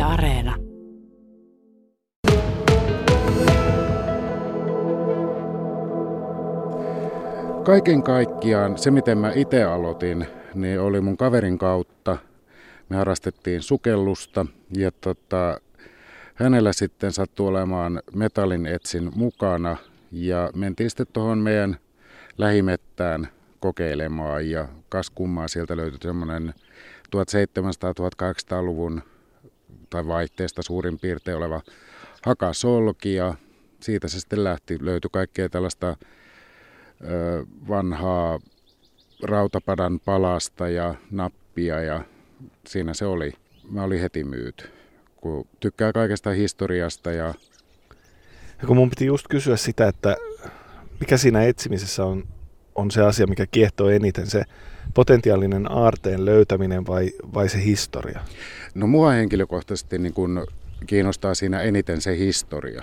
Areena. Kaiken kaikkiaan se, miten mä itse aloitin, niin oli mun kaverin kautta. Me harrastettiin sukellusta ja hänellä sitten sattui olemaan metallin etsin mukana ja mentiin sitten tuohon meidän lähimettään kokeilemaan ja kas kummaa sieltä löytyi semmoinen 1700-1800-luvun tai vaihteesta suurin piirtein oleva hakasolki ja siitä se sitten lähti. Löytyi kaikkea tällaista vanhaa rautapadan palasta ja nappia ja siinä se oli. Mä olin heti myyty, kun tykkää kaikesta historiasta. Ja kun mun piti just kysyä sitä, että mikä siinä etsimisessä on se asia, mikä kiehtoo eniten, se potentiaalinen aarteen löytäminen vai se historia? No mua henkilökohtaisesti niin kun kiinnostaa siinä eniten se historia.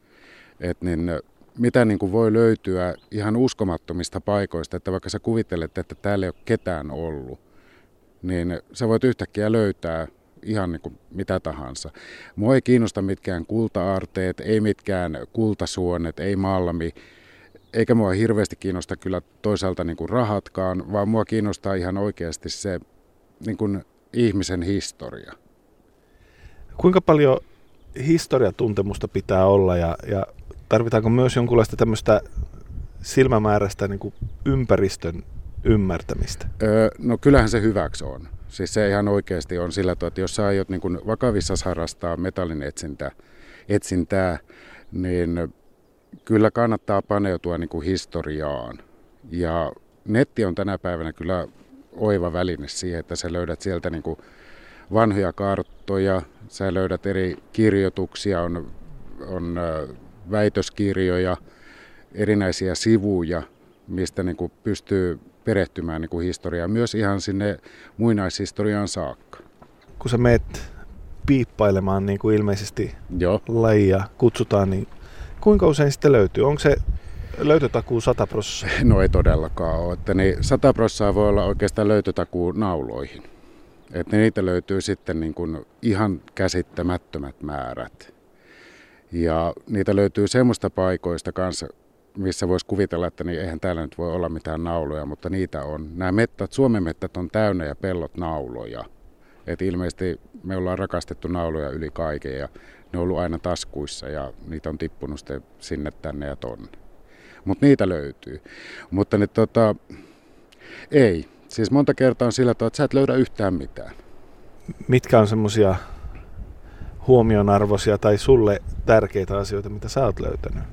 Mitä niin kuin voi löytyä ihan uskomattomista paikoista, että vaikka sä kuvittelet, että täällä ei ole ketään ollut, niin sä voit yhtäkkiä löytää ihan niin kuin mitä tahansa. Mua ei kiinnosta mitkään kulta-aarteet, ei mitkään kultasuonet, ei malmi, eikä mua hirveästi kiinnosta kyllä toisaalta niin kuin rahatkaan, vaan mua kiinnostaa ihan oikeasti se niin kuin ihmisen historia. Kuinka paljon historiatuntemusta pitää olla ja tarvitaanko myös jonkunlaista tämmöistä silmämääräistä niin kuin ympäristön ymmärtämistä? No kyllähän se hyväksi on. Siis se ihan oikeasti on sillä tavalla, että jos sä aiot niin kuin vakavissa harrastaa metallin etsintää, niin kyllä kannattaa paneutua niin kuin historiaan. Ja netti on tänä päivänä kyllä oiva väline siihen, että sä löydät sieltä niin kuin vanhoja karttoja, sä löydät eri kirjoituksia, on väitöskirjoja, erinäisiä sivuja, mistä niin kuin pystyy perehtymään niin kuin historiaan, myös ihan sinne muinaishistoriaan saakka. Kun sä meet piippailemaan, niin kuin ilmeisesti lajia kutsutaan, niin kuinka usein sitten löytyy? Onko se löytötakuu 100%? No ei todellakaan ole. Että niin 100% voi olla oikeastaan löytötakuu nauloihin. Että niitä löytyy sitten niin kuin ihan käsittämättömät määrät. Ja niitä löytyy semmoista paikoista kanssa, missä voisi kuvitella, että niin eihän täällä nyt voi olla mitään nauloja, mutta niitä on. Nämä mettät, Suomen mettät on täynnä ja pellot nauloja. Et ilmeisesti me ollaan rakastettu nauloja yli kaiken ja ne on ollut aina taskuissa ja niitä on tippunut sitten sinne, tänne ja tonne. Mutta niitä löytyy. Mutta ne, ei. Siis monta kertaa on sillä tavalla, että sä et löydä yhtään mitään. Mitkä on semmoisia huomionarvoisia tai sulle tärkeitä asioita, mitä sä oot löytänyt?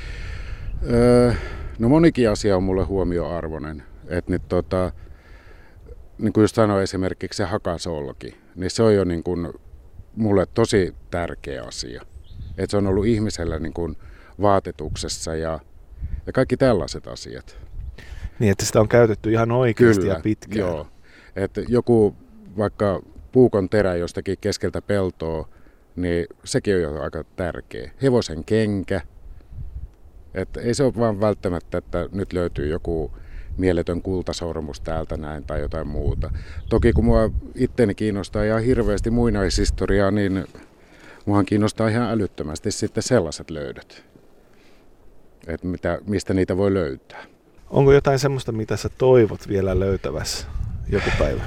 No monikin asia on mulle huomioarvoinen. Että nyt niin kuin just sanoin esimerkiksi se hakasolki, niin se on jo niin kuin mulle tosi tärkeä asia. Että se on ollut ihmisellä niin kuin vaatetuksessa ja kaikki tällaiset asiat. Niin, että sitä on käytetty ihan oikeasti Kyllä, ja pitkään. Joo. Että joku vaikka puukon terä jostakin keskeltä peltoa, niin sekin on jo aika tärkeä. Hevosen kenkä. Että ei se ole vaan välttämättä, että nyt löytyy joku mieletön kultasormus täältä näin tai jotain muuta. Toki kun mua itteni kiinnostaa ihan hirveästi muinaishistoriaa, niin muahan kiinnostaa ihan älyttömästi sitten sellaiset löydöt, että mistä niitä voi löytää. Onko jotain semmoista, mitä sä toivot vielä löytävässä joku päivä?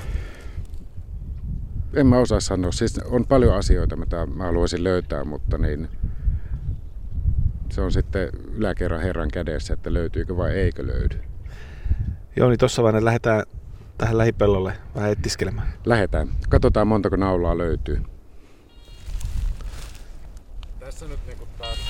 En mä osaa sanoa. Siis on paljon asioita, mitä mä haluaisin löytää, mutta niin se on sitten yläkerran Herran kädessä, että löytyykö vai eikö löydy. Joo, niin tossa vaan lähdetään tähän lähipellolle vähän etiskelemään. Lähdetään. Katsotaan montako naulaa löytyy. Tässä nyt niinku taas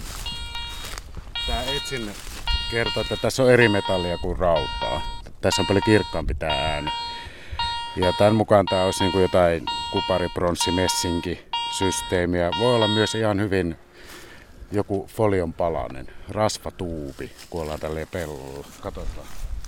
tää etsin kertoo, että tässä on eri metallia kuin rautaa. Tässä on paljon kirkkaampi tää ääni. Ja tämän mukaan tää olisi niinku jotain kupari, pronssi, messinki systeemiä. Voi olla myös ihan hyvin joku folion palanen, rasvatuubi, kun ollaan tälleen pellolla. Katsotaan.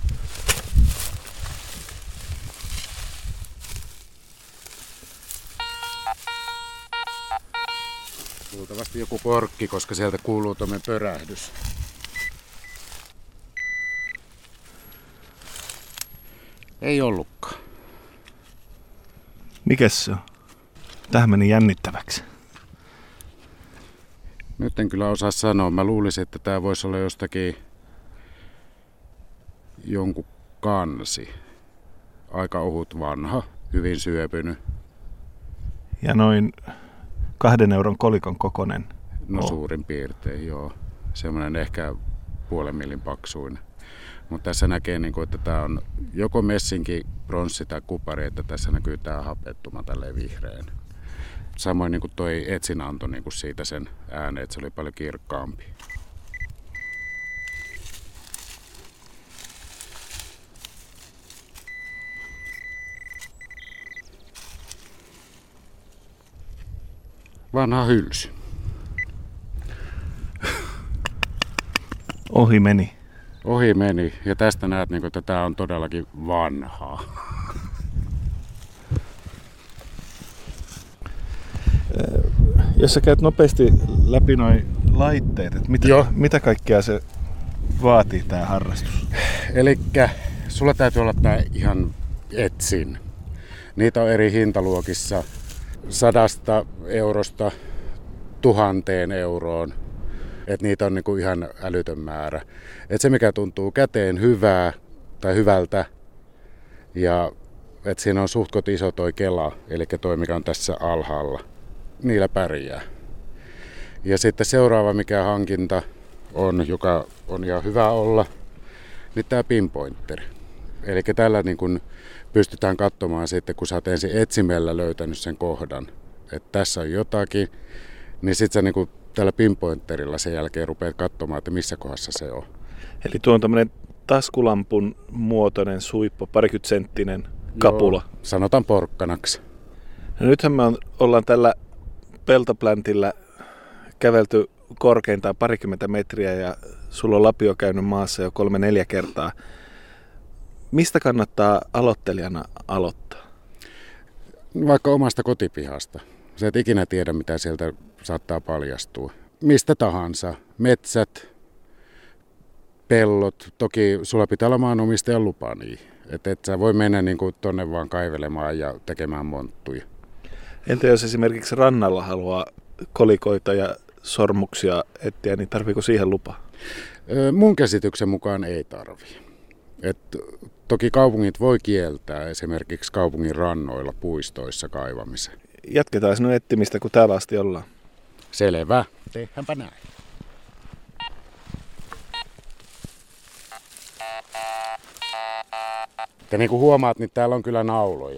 Luultavasti joku korkki, koska sieltä kuuluu tuommoinen pörähdys. Ei ollutkaan. Mikäs se on? Tähän meni jännittäväksi. Nyt en kyllä osaa sanoa. Mä luulisin, että tämä voisi olla jostakin jonkun kansi. Aika ohut vanha, hyvin syöpynyt. Ja noin 2 euron kolikon kokonen. No suurin piirtein, joo. Semmoinen ehkä 0,5 millin paksuinen. Mutta tässä näkee, että tämä on joko messinki, pronssi tai kupari, että tässä näkyy tämä hapettuma tälleen vihreän. Samoin niin kuin toi etsin antoi niin kuin siitä sen äänen, että se oli paljon kirkkaampi. Vanha hylsy. Ohi meni. Ohi meni. Ja tästä näet, että tämä on todellakin vanhaa. Jos sä käyt nopeasti läpi noi laitteet, että mitä kaikkea se vaatii tää harrastus? Elikkä sulla täytyy olla tää ihan etsin. Niitä on eri hintaluokissa 100 eurosta 1000 euroon. Et niitä on niinku ihan älytön määrä. Et se mikä tuntuu käteen hyvältä ja et siinä on suhtkot iso toi kela, eli toi mikä on tässä alhaalla. Niillä pärjää. Ja sitten seuraava mikä hankinta on, joka on ihan hyvä olla, niin tää pinpointeri. Eli tällä niin kun pystytään katsomaan sitten, kun sä oot ensin etsimellä löytänyt sen kohdan, että tässä on jotakin, niin sit sä niin kun tällä pinpointerilla sen jälkeen rupeat katsomaan, että missä kohdassa se on. Eli tuo on tämmönen taskulampun muotoinen suippo, 20-senttinen kapula. Joo, sanotaan porkkanaksi. No nythän me ollaan tällä peltopläntillä kävelty korkeintaan 20 metriä ja sulla on lapio käynyt maassa jo 3-4 kertaa. Mistä kannattaa aloittelijana aloittaa? Vaikka omasta kotipihasta. Sä et ikinä tiedä, mitä sieltä saattaa paljastua. Mistä tahansa. Metsät, pellot. Toki sulla pitää olla maanomistajan lupa niihin. Että et sä voi mennä tonne vaan kaivelemaan ja tekemään monttuja. Entä jos esimerkiksi rannalla haluaa kolikoita ja sormuksia etsiä, niin tarviiko siihen lupa? Mun käsityksen mukaan ei tarvi. Toki kaupungit voi kieltää esimerkiksi kaupungin rannoilla puistoissa kaivamisen. Jatketaan sinun etsimistä, kun täällä asti ollaan. Selvä. Tehdäänpä näin. Ja niin kuin huomaat, niin täällä on kyllä nauloja.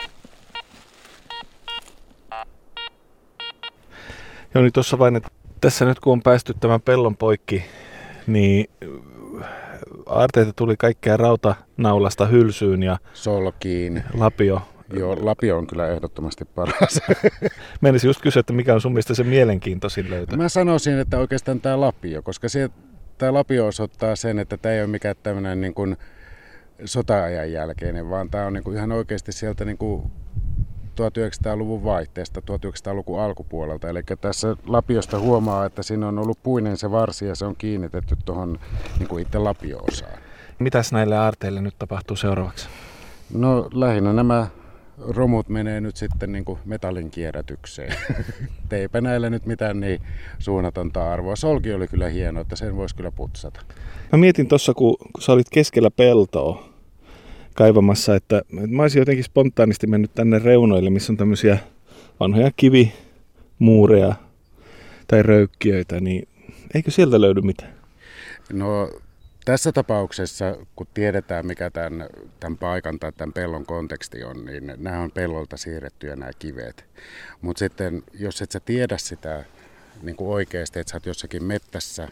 Joo, niin tuossa vain, että tässä nyt kun on päästy tämän pellon poikki, niin aarteita tuli kaikkea rautanaulasta hylsyyn ja solkiin. Lapio. Joo, lapio on kyllä ehdottomasti paras. Menisin just kysyä, että mikä on sun mielestä se mielenkiintoisin löytö? Mä sanoisin, että oikeastaan tämä lapio, koska tämä lapio osoittaa sen, että tämä ei ole mikään tämmöinen niin kuin sota-ajan jälkeinen, vaan tämä on niin kuin ihan oikeasti sieltä niin kuin 1900-luvun vaihteesta, 1900-luvun alkupuolelta. Eli tässä lapiosta huomaa, että siinä on ollut puinen se varsi ja se on kiinnitetty tuohon niin kuin itse lapio-osaan. Mitäs näille aarteille nyt tapahtuu seuraavaksi? No lähinnä nämä romut menee nyt sitten niin kuin metallin kierrätykseen. Eipä näillä nyt mitään niin suunnatonta arvoa. Solki oli kyllä hieno, että sen voisi kyllä putsata. Mä mietin tuossa, kun sä olit keskellä peltoa kaivamassa, että mä olisin jotenkin spontaanisti mennyt tänne reunoille, missä on tämmöisiä vanhoja kivimuureja tai röykkiöitä, niin eikö sieltä löydy mitään? No tässä tapauksessa, kun tiedetään mikä tämän paikan tai tämän pellon konteksti on, niin nämä on pellolta siirrettyjä nämä kivet. Mutta sitten jos et sä tiedä sitä niin kuin oikeasti, että sä oot jossakin mettässä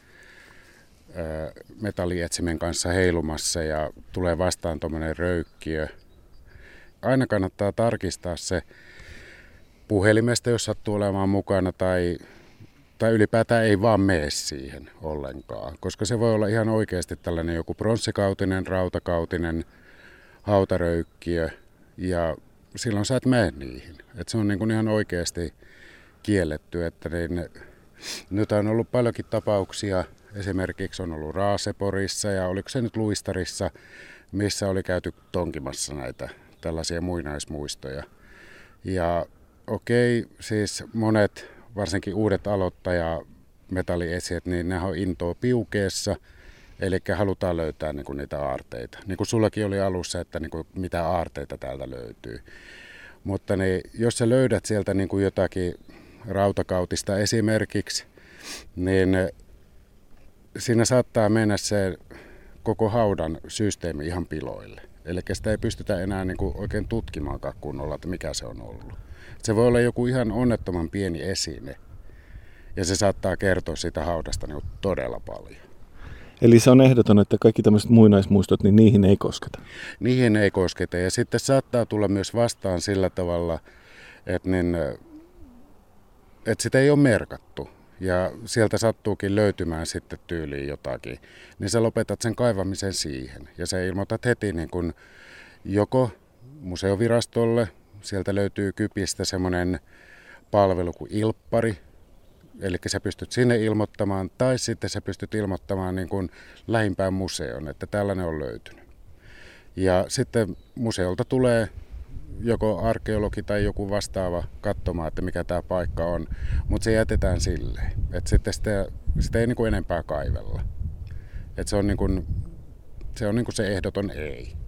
metallietsimen kanssa heilumassa ja tulee vastaan tuommoinen röykkiö. Aina kannattaa tarkistaa se puhelimesta, jos sattuu olemaan mukana, tai ylipäätään ei vaan mene siihen ollenkaan. Koska se voi olla ihan oikeasti tällainen joku pronssikautinen, rautakautinen hautaröykkiö, ja silloin sä et mene niihin. Et se on niin kuin ihan oikeasti kielletty, että nyt on ollut paljonkin tapauksia. Esimerkiksi on ollut Raaseporissa ja oliko se nyt Luistarissa, missä oli käyty tonkimassa näitä tällaisia muinaismuistoja. Ja okei, siis monet, varsinkin uudet aloittajametalliesiet, niin ne on intoa piukeessa, eli halutaan löytää niin kuin niitä aarteita. Niin kuin sullakin oli alussa, että niin kuin mitä aarteita täältä löytyy. Mutta niin, jos sä löydät sieltä niin kuin jotakin rautakautista esimerkiksi, niin siinä saattaa mennä se koko haudan systeemi ihan piloille. Eli sitä ei pystytä enää niin kuin oikein tutkimaankaan kunnolla, että mikä se on ollut. Se voi olla joku ihan onnettoman pieni esine, ja se saattaa kertoa siitä haudasta niin todella paljon. Eli se on ehdoton, että kaikki tämmöiset muinaismuistot, niin niihin ei kosketa. Niihin ei kosketa, ja sitten saattaa tulla myös vastaan sillä tavalla, että sitä ei ole merkattu. Ja sieltä sattuukin löytymään sitten tyyliin jotakin, niin sä lopetat sen kaivamisen siihen. Ja sä ilmoitat heti niin kun joko museovirastolle, sieltä löytyy Kypistä semmoinen palvelu kuin Ilppari, eli sä pystyt sinne ilmoittamaan, tai sitten sä pystyt ilmoittamaan niin kun lähimpään museon, että tällainen on löytynyt. Ja sitten museolta tulee joko arkeologi tai joku vastaava katsomaan, että mikä tämä paikka on, mutta se jätetään silleen, että sitten sitä ei niin kuin enempää kaivella. Että se on niin kuin se ehdoton ei.